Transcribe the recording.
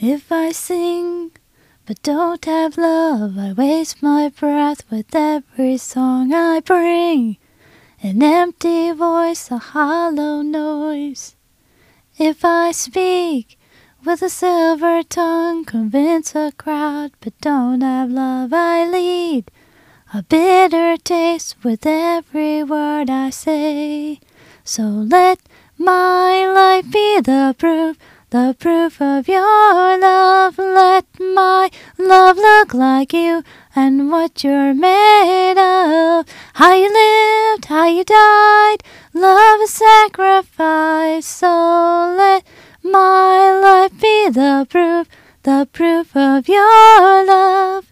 If I sing but don't have love, I waste my breath with every song I bring. An empty voice, a hollow noise. If I speak with a silver tongue, convince a crowd but don't have love, I lead a bitter taste with every word I say. So let my life be the proof of your love. Let my love look like you and what you're made of. How you lived, how you died, love is sacrifice. So let my life be the proof of your love.